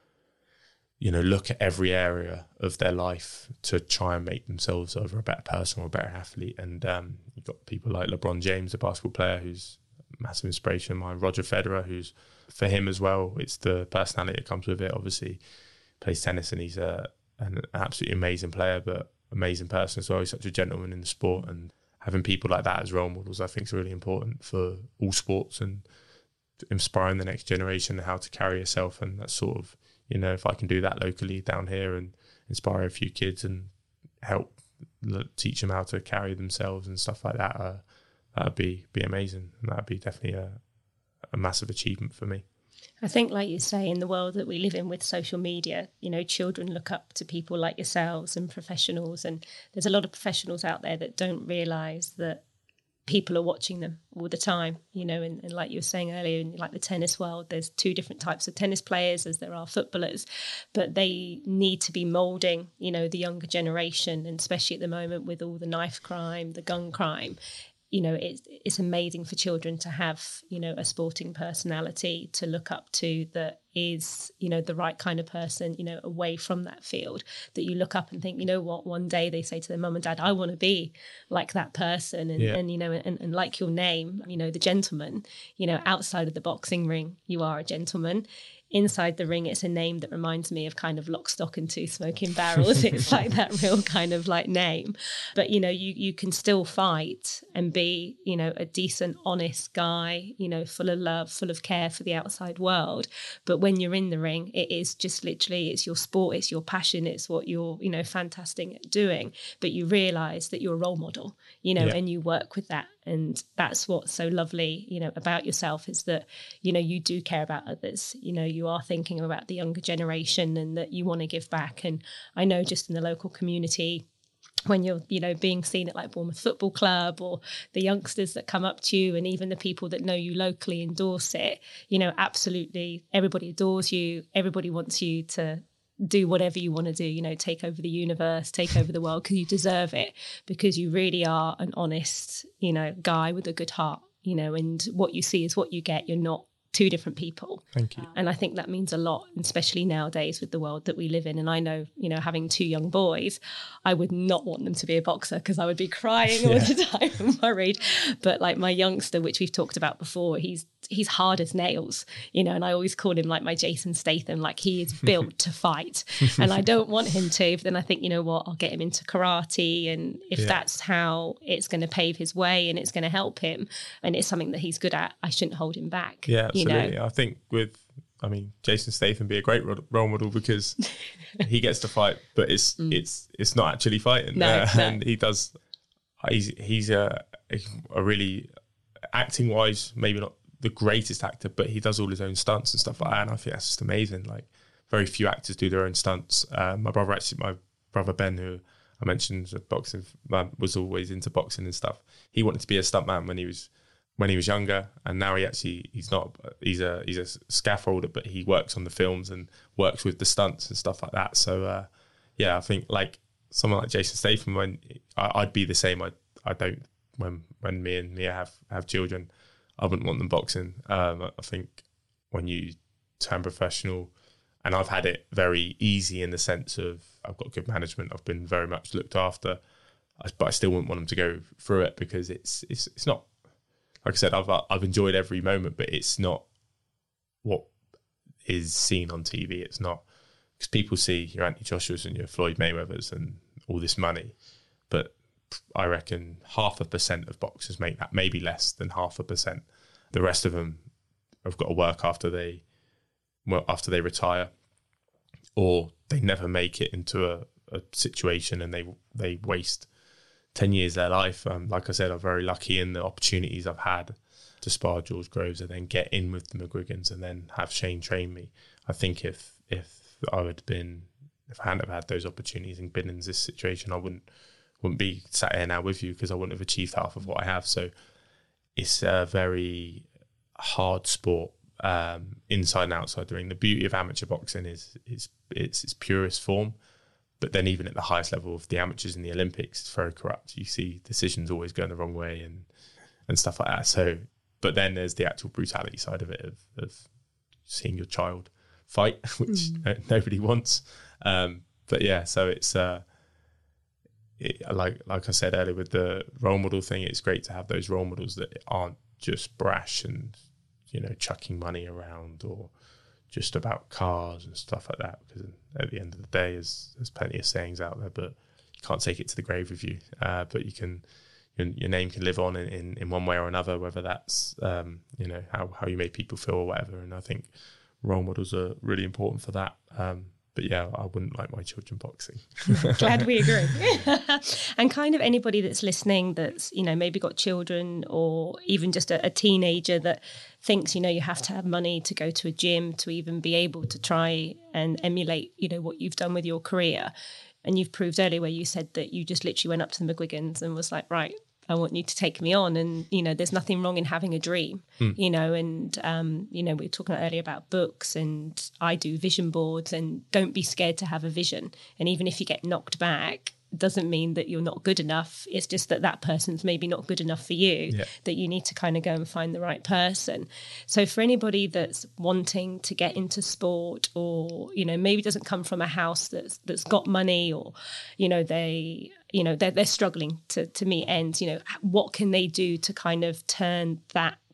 [SPEAKER 2] you know, look at every area of their life to try and make themselves either a better person or a better athlete. And um, you've got people like LeBron James, a basketball player, who's a massive inspiration of mine. Roger Federer, who's, for him as well, it's the personality that comes with it. Obviously, plays tennis and he's a, an absolutely amazing player, but amazing person as well. He's such a gentleman in the sport, and having people like that as role models, I think, is really important for all sports, and inspiring the next generation how to carry yourself. And that's sort of, you know, if I can do that locally down here and inspire a few kids and help teach them how to carry themselves and stuff like that, uh, that'd be be amazing. And that'd be definitely a, a massive achievement for me.
[SPEAKER 1] I think, like you say, in the world that we live in with social media, you know, children look up to people like yourselves and professionals. And there's a lot of professionals out there that don't realise that people are watching them all the time, you know, and, and like you were saying earlier, in like the tennis world, there's two different types of tennis players as there are footballers, but they need to be moulding, you know, the younger generation, and especially at the moment with all the knife crime, the gun crime, you know, it's, it's amazing for children to have, you know, a sporting personality to look up to that is, you know, the right kind of person, you know, away from that field, that you look up and think, you know what, one day they say to their mum and dad, I want to be like that person. And, yeah. and you know, and, and like your name, you know, the gentleman, you know, outside of the boxing ring, you are a gentleman. inside the ring, it's a name that reminds me of kind of Lock, Stock and Two Smoking Barrels. It's like that real kind of like name. But, you know, you, you can still fight and be, you know, a decent, honest guy, you know, full of love, full of care for the outside world. But when you're in the ring, it is just literally, it's your sport, it's your passion, it's what you're, you know, fantastic at doing. But you realise that you're a role model, you know, yeah. and you work with that. And that's what's so lovely, you know, about yourself is that, you know, you do care about others. You know, you are thinking about the younger generation and that you want to give back. And I know just in the local community, when you're, you know, being seen at like Bournemouth Football Club or the youngsters that come up to you and even the people that know you locally endorse it, you know, absolutely everybody adores you. Everybody wants you to do whatever you want to do, you know, take over the universe, take over the world, because you deserve it, because you really are an honest, you know, guy with a good heart, you know, and what you see is what you get. You're not two different people.
[SPEAKER 2] Thank you.
[SPEAKER 1] And I think that means a lot, especially nowadays with the world that we live in. And I know, you know, having two young boys, I would not want them to be a boxer because I would be crying all yeah. the time and worried. But like my youngster, which we've talked about before, he's he's hard as nails, you know, and I always call him like my Jason Statham, like he is built to fight. And I don't want him to, but then I think, you know what, I'll get him into karate. And if yeah. that's how it's going to pave his way and it's going to help him and it's something that he's good at, I shouldn't hold him back.
[SPEAKER 2] Yeah, absolutely.
[SPEAKER 1] You know?
[SPEAKER 2] I think with, I mean, Jason Statham be a great role model because he gets to fight, but it's mm. it's it's not actually fighting.
[SPEAKER 1] No,
[SPEAKER 2] uh,
[SPEAKER 1] no.
[SPEAKER 2] And he does, he's, he's a, a really, acting wise, maybe not the greatest actor, but he does all his own stunts and stuff like that. And I think that's just amazing. Like very few actors do their own stunts. Uh, my brother actually, my brother Ben, who I mentioned, boxing, was always into boxing and stuff. He wanted to be a stuntman when he was when he was younger, and now he actually he's not he's a he's a scaffolder, but he works on the films and works with the stunts and stuff like that. So uh, yeah, I think like someone like Jason Statham, when I, I'd be the same. I I don't when when me and Mia have have children, I wouldn't want them boxing. Um, I think when you turn professional, and I've had it very easy in the sense of I've got good management. I've been very much looked after, but I still wouldn't want them to go through it because it's it's it's not. Like I said, I've I've enjoyed every moment, but it's not what is seen on T V. It's not, because people see your Anthony Joshua's and your Floyd Mayweather's and all this money, but I reckon half a percent of boxers make that, maybe less than half a percent. The rest of them have got to work after they well after they retire, or they never make it into a, a situation and they they waste ten years of their life. Um, like I said, I'm very lucky in the opportunities I've had to spar George Groves and then get in with the McGuigans and then have Shane train me. I think if if I had been, if I hadn't have had those opportunities and been in this situation, I wouldn't wouldn't be sat here now with you because I wouldn't have achieved half of what I have. So it's a very hard sport, um, inside and outside the ring. The beauty of amateur boxing is is it's its purest form. But then even at the highest level of the amateurs in the Olympics, it's very corrupt. You see decisions always going the wrong way and and stuff like that. So, but then there's the actual brutality side of it, of, of seeing your child fight, which mm. nobody wants. Um, but yeah, so it's, uh, it, like like I said earlier with the role model thing, it's great to have those role models that aren't just brash and, you know, chucking money around or just about cars and stuff like that, because at the end of the day, there's, there's plenty of sayings out there, but you can't take it to the grave with you. Uh, but you can, your, your name can live on in, in, in one way or another, whether that's, um, you know, how, how you make people feel or whatever. And I think role models are really important for that. Um, but yeah, I wouldn't like my children boxing.
[SPEAKER 1] Glad we agree. And kind of anybody that's listening that's, you know, maybe got children or even just a, a teenager that thinks, you know, you have to have money to go to a gym to even be able to try and emulate, you know, what you've done with your career. And you've proved earlier where you said that you just literally went up to the McGuigans and was like, right, I want you to take me on. And, you know, there's nothing wrong in having a dream, mm. you know, and, um, you know, we were talking earlier about books, and I do vision boards, and don't be scared to have a vision. And even if you get knocked back, doesn't mean that you're not good enough. It's just that that person's maybe not good enough for you, yeah. that you need to kind of go and find the right person. So for anybody that's wanting to get into sport, or, you know, maybe doesn't come from a house that's that's got money, or, you know, they, you know, they're, they're struggling to, to meet ends, you know, what can they do to kind of turn that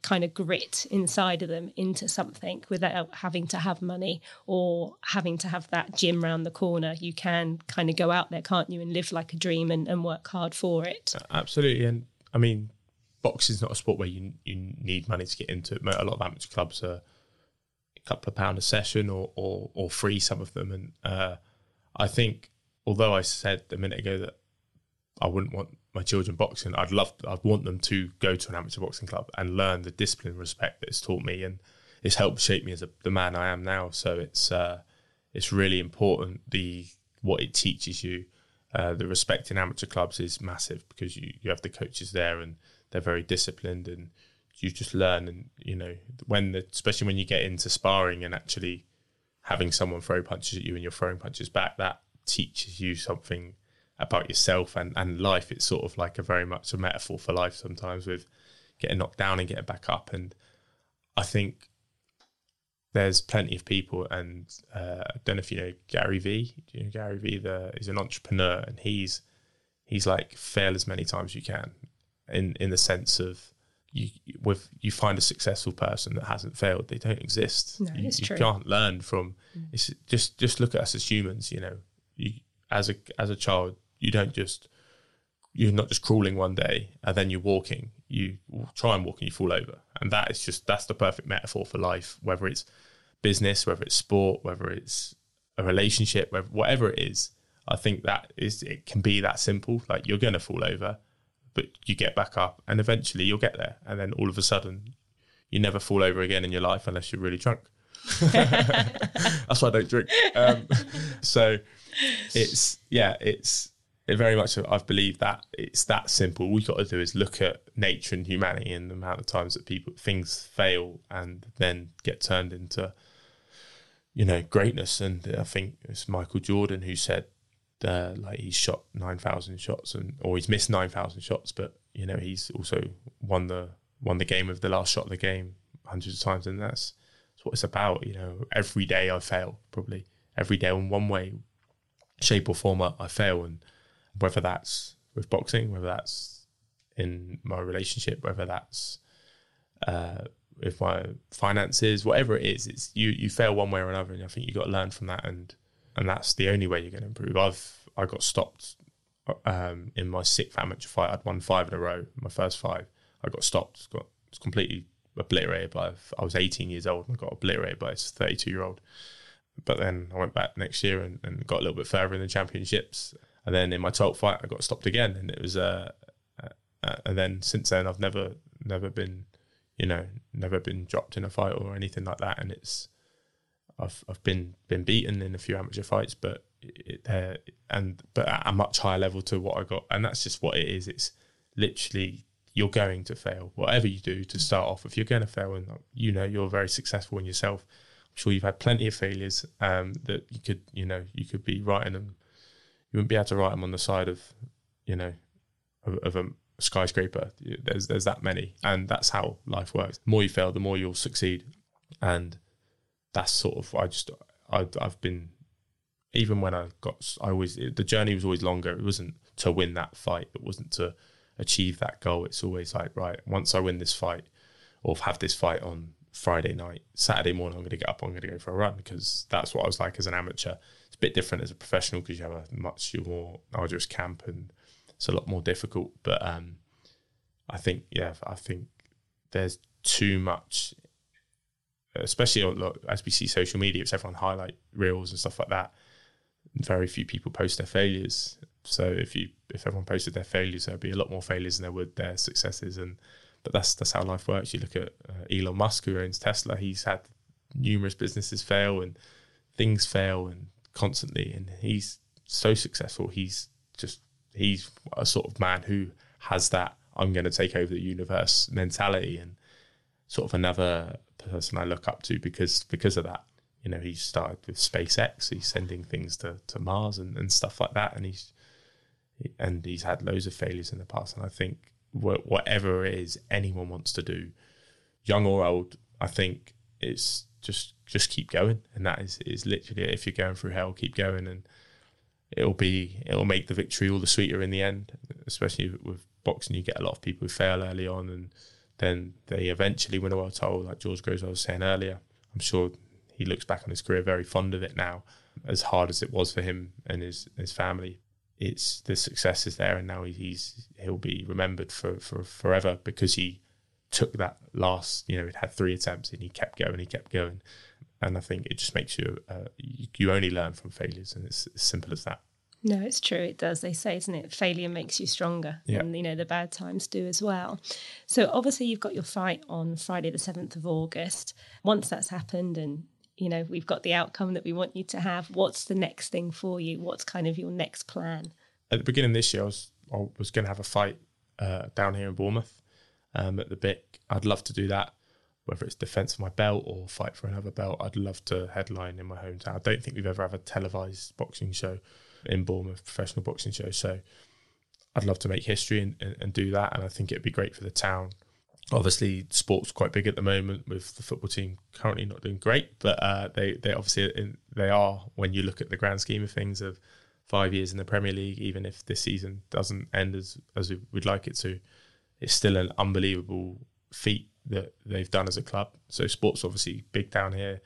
[SPEAKER 1] kind of grit inside of them into something without having to have money or having to have that gym round the corner. You can kind of go out there, can't you, and live like a dream and, and work hard for it.
[SPEAKER 2] Absolutely. And I mean, boxing is not a sport where you you need money to get into it. A lot of amateur clubs are a couple of pound a session or or, or free, some of them. And uh, I think, although I said a minute ago that I wouldn't want my children boxing, I'd love, I'd want them to go to an amateur boxing club and learn the discipline and respect that it's taught me, and it's helped shape me as a, the man I am now. So it's uh, it's really important, the what it teaches you. Uh, the respect in amateur clubs is massive because you, you have the coaches there and they're very disciplined, and you just learn. And you know, when the, especially when you get into sparring and actually having someone throw punches at you and you're throwing punches back, that teaches you something about yourself and, and life. It's sort of like a very much a metaphor for life sometimes, with getting knocked down and getting back up. And I think there's plenty of people, and uh, I don't know if you know Gary Vee. Do you know Gary Vee? The, he's an entrepreneur, and he's he's like, fail as many times as you can, in in the sense of you with you find a successful person that hasn't failed. They don't exist.
[SPEAKER 1] No,
[SPEAKER 2] you,
[SPEAKER 1] it's
[SPEAKER 2] you
[SPEAKER 1] true.
[SPEAKER 2] can't learn from. Mm. It's just just look at us as humans. You know, you, as a as a child, you don't just you're not just crawling one day and then you're walking. You try and walk and you fall over, and that is just that's the perfect metaphor for life. Whether it's business, whether it's sport, whether it's a relationship, whether, whatever it is, I think that is it can be that simple. Like, you're going to fall over, but you get back up, and eventually you'll get there. And then all of a sudden, you never fall over again in your life unless you're really drunk. That's why I don't drink. Um, so it's yeah, it's it very much. I've believed that it's that simple. All you got to do is look at nature and humanity and the amount of times that people things fail and then get turned into, you know, greatness. And I think it's Michael Jordan who said, uh, like, he's shot nine thousand shots and or he's missed nine thousand shots, but you know, he's also won the won the game of the last shot of the game hundreds of times, and that's, that's what it's about. You know, every day I fail, probably every day in one way, shape or form I, I fail, and whether that's with boxing, whether that's in my relationship, whether that's uh, with my finances, whatever it is, it's you you fail one way or another, and I think you got to learn from that, and and that's the only way you're going to improve. I've I got stopped um, in my sixth amateur fight. I'd won five in a row. My first five, I got stopped. Got it's completely obliterated by. I was eighteen years old and I got obliterated by a thirty-two year old. But then I went back next year and, and got a little bit further in the championships. And then in my twelfth fight, I got stopped again, and it was uh, uh, uh, and then since then I've never never been, you know, never been dropped in a fight or anything like that. And it's I've I've been been beaten in a few amateur fights, but it, uh, and but at a much higher level to what I got, and that's just what it is. It's literally, you're going to fail, whatever you do to start off. If you're going to fail, and you know you're very successful in yourself, I'm sure you've had plenty of failures um, that you could, you know, you could be writing them. You wouldn't be able to write them on the side of, you know, of, of a skyscraper. There's there's that many, and that's how life works. The more you fail, the more you'll succeed, and that's sort of I just I, I've been, even when I got I always the journey was always longer. It wasn't to win that fight. It wasn't to achieve that goal. It's always like, right, once I win this fight or have this fight on Friday night, Saturday morning I'm going to get up, I'm going to go for a run, because that's what I was like as an amateur. It's a bit different as a professional because you have a much more arduous camp and it's a lot more difficult. But um, I think, yeah, I think there's too much, especially on, as we see social media, it's everyone highlight reels and stuff like that. Very few people post their failures. So if you if everyone posted their failures, there'd be a lot more failures than there would their successes. And but that's that's how life works. You look at uh, Elon Musk, who owns Tesla. He's had numerous businesses fail and things fail and constantly, and he's so successful. He's just he's a sort of man who has that I'm going to take over the universe mentality, and sort of another person I look up to because because of that. You know, he started with SpaceX. He's sending things to, to Mars and, and stuff like that, and he's and he's had loads of failures in the past. And I think wh- whatever it is anyone wants to do, young or old, I think it's just just keep going. And that is is literally it. If you're going through hell, keep going, and it'll be it'll make the victory all the sweeter in the end. Especially with boxing, you get a lot of people who fail early on and then they eventually win a world title, like George Goswell was saying earlier. I'm sure he looks back on his career very fond of it now, as hard as it was for him and his his family. It's the success is there, and now he's he'll be remembered for, for forever because he took that last, you know, it had three attempts and he kept going, he kept going. And I think it just makes you, uh, you, you only learn from failures, and it's as simple as that.
[SPEAKER 1] No, it's true. It does. They say, isn't it? Failure makes you stronger.
[SPEAKER 2] Yeah.
[SPEAKER 1] And, you know, the bad times do as well. So obviously you've got your fight on Friday, the seventh of August. Once that's happened and, you know, we've got the outcome that we want you to have, what's the next thing for you? What's kind of your next plan?
[SPEAKER 2] At the beginning of this year, I was, I was going to have a fight uh, down here in Bournemouth um, at the B I C. I'd love to do that, whether it's defence of my belt or fight for another belt. I'd love to headline in my hometown. I don't think we've ever had a televised boxing show in Bournemouth, professional boxing show. So I'd love to make history and, and, and do that. And I think it'd be great for the town. Obviously, sport's quite big at the moment with the football team currently not doing great, but uh, they they obviously in, they are, when you look at the grand scheme of things, of five years in the Premier League, even if this season doesn't end as as we'd like it to, it's still an unbelievable feat that they've done as a club. So sport's obviously big down here.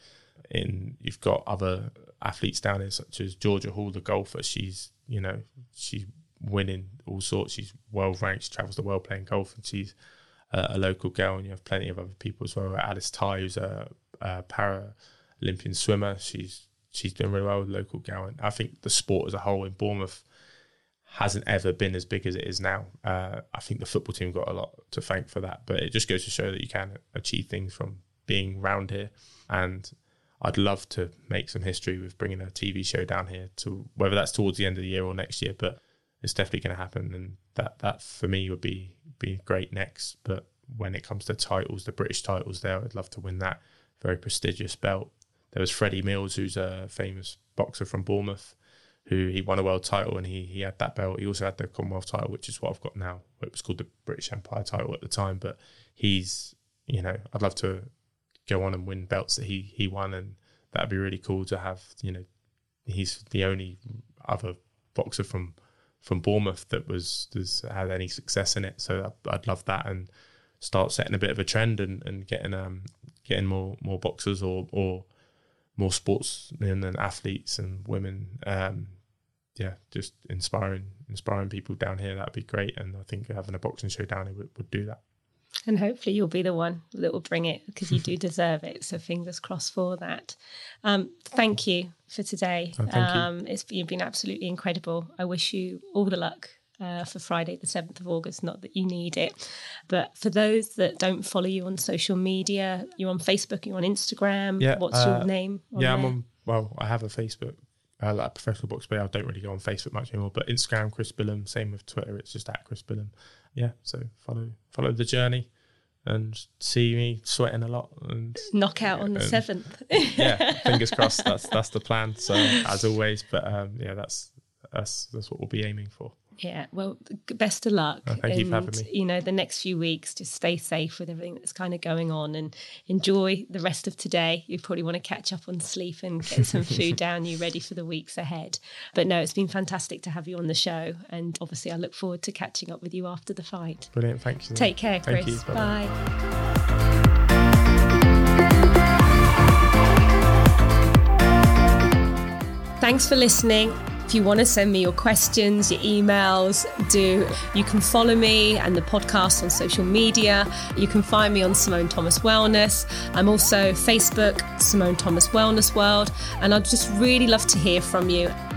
[SPEAKER 2] In you've got other athletes down here, such as Georgia Hall, the golfer. She's you know she's winning all sorts. She's well ranked. She travels the world playing golf, and she's uh, a local girl. And you have plenty of other people as well. Alice Tai, who's a, a Paralympian swimmer. She's she's doing really well with local gal. And I think the sport as a whole in Bournemouth hasn't ever been as big as it is now. Uh, I think the football team got a lot to thank for that, but it just goes to show that you can achieve things from being round here. And I'd love to make some history with bringing a T V show down here, to whether that's towards the end of the year or next year, but it's definitely going to happen. And that, that for me would be, be great next. But when it comes to titles, the British titles there, I'd love to win that very prestigious belt. There was Freddie Mills, who's a famous boxer from Bournemouth, who he won a world title, and he he had that belt. He also had the Commonwealth title, which is what I've got now. It was called the British Empire title at the time, but he's, you know, I'd love to go on and win belts that he he won, and that'd be really cool to have. You know, he's the only other boxer from from Bournemouth that was has had any success in it. So I'd love that, and start setting a bit of a trend and, and getting um getting more more boxers or or more sportsmen and athletes and women. Um, yeah, just inspiring inspiring people down here. That'd be great. And I think having a boxing show down here would, would do that.
[SPEAKER 1] And hopefully you'll be the one that will bring it, because you do deserve it. So fingers crossed for that. Um, thank you for today.
[SPEAKER 2] Oh, thank you.
[SPEAKER 1] Um, it's you've been absolutely incredible. I wish you all the luck uh, for Friday, the seventh of August. Not that you need it. But for those that don't follow you on social media, you're on Facebook, you're on Instagram.
[SPEAKER 2] Yeah,
[SPEAKER 1] What's
[SPEAKER 2] uh,
[SPEAKER 1] your name? On
[SPEAKER 2] yeah,
[SPEAKER 1] there?
[SPEAKER 2] I'm on, well, I have a Facebook. Uh, like a professional box player. I don't really go on Facebook much anymore, but Instagram, Chris Billam. Same with Twitter. It's just at Chris Billam. Yeah, so follow follow the journey and see me sweating a lot and
[SPEAKER 1] knockout on the seventh.
[SPEAKER 2] Yeah, fingers crossed. That's that's the plan. So as always, but um, yeah, that's that's that's what we'll be aiming for.
[SPEAKER 1] Yeah, well, best of luck.
[SPEAKER 2] Oh, thank
[SPEAKER 1] and,
[SPEAKER 2] you for having me.
[SPEAKER 1] You know, the next few weeks, just stay safe with everything that's kind of going on, and enjoy the rest of today. You probably want to catch up on sleep and get some food down you ready for the weeks ahead. But no, it's been fantastic to have you on the show, and obviously I look forward to catching up with you after the fight.
[SPEAKER 2] Brilliant, thanks.
[SPEAKER 1] Take care, Chris.
[SPEAKER 2] Thank you.
[SPEAKER 1] Bye. Thanks for listening. If you want to send me your questions, your emails, do. You can follow me and the podcast on social media. You can find me on Simone Thomas Wellness. I'm also Facebook, Simone Thomas Wellness World. And I'd just really love to hear from you.